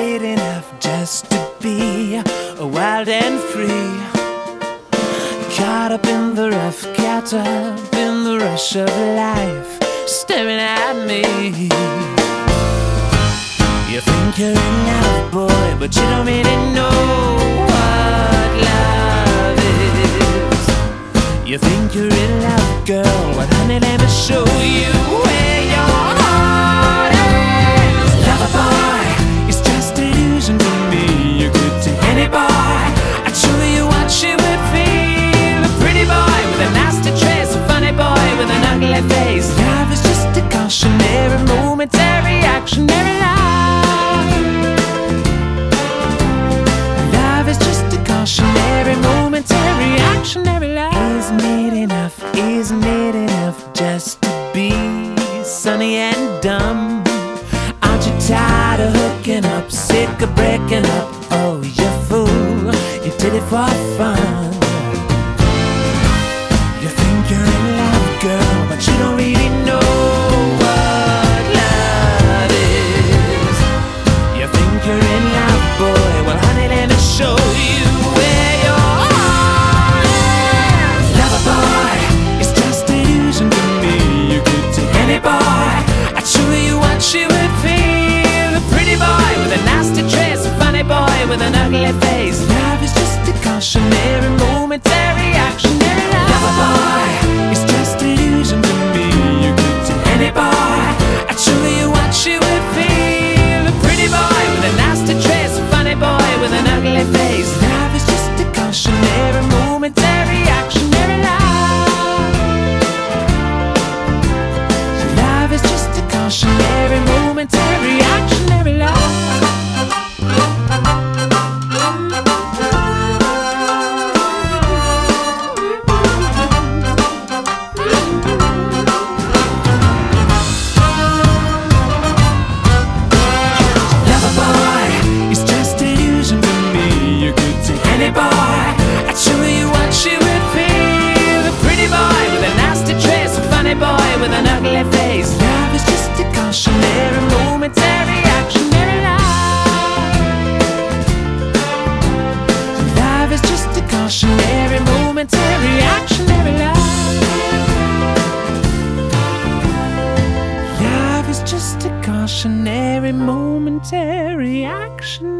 made enough just to be wild and free. Caught up in the rough, caught up in the rush of life, staring at me. You think you're in love, boy, but you don't really know what love is. You think you're in love, girl, well honey, let me show you where your heart is. Lover boy, it's just illusion to me. You're good to any boy, I'd show you what you would feel. A pretty boy with a nasty trace, a funny boy with an ugly face. Love is just a cautionary, momentary, reactionary love. Love is just a cautionary, momentary, reactionary love. Isn't it enough? Isn't it enough just to be sunny and dumb? Aren't you tired of hooking up, sick of breaking up? Oh, you fool, you did it for fun. You think you're in love, girl, but you don't really know what love is. You think you're in love, boy, well honey, let me show you where your heart is. Lover boy, it's just illusion to me. You're good to any boy, I'd show you what you would feel. A pretty boy with a nasty trace, a funny boy with an ugly face. Love is just a cautionary, momentary, reactionary love. Lover boy, it's just illusion to me. You're good to any boy, I'd show you what you would feel. A pretty boy with a nasty trace, a funny boy with an ugly face. Love is just a cautionary, momentary, reactionary love. Love is just a cautionary, momentary, reactionary love. Lover boy, it's just illusion to me. You're good to any boy, I'd show you what you would feel. A pretty boy with a nasty trace, a funny boy with an ugly face. Love is just a cautionary, momentary, reactionary love. Love is just a cautionary, momentary, reactionary love. Love is just a cautionary, momentary, reactionary